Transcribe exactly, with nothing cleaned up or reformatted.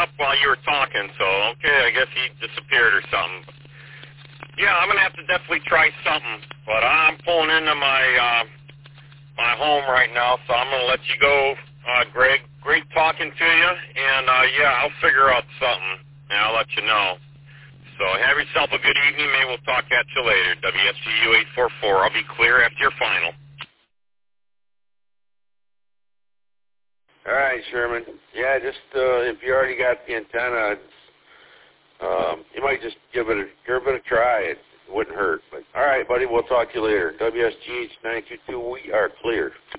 up while you were talking, so, okay, I guess he disappeared or something. Yeah, I'm going to have to definitely try something, but I'm pulling into my uh, my home right now, so I'm going to let you go, uh, Greg. Great talking to you, and, uh, yeah, I'll figure out something, and I'll let you know. So have yourself a good evening. Maybe we'll talk at you later. W S G U eight four four. I'll be clear after your final. All right, Sherman. Yeah, just uh, if you already got the antenna, um, you might just give it a give it a try. It wouldn't hurt. But all right, buddy, we'll talk to you later. W S G H nine two two. We are cleared.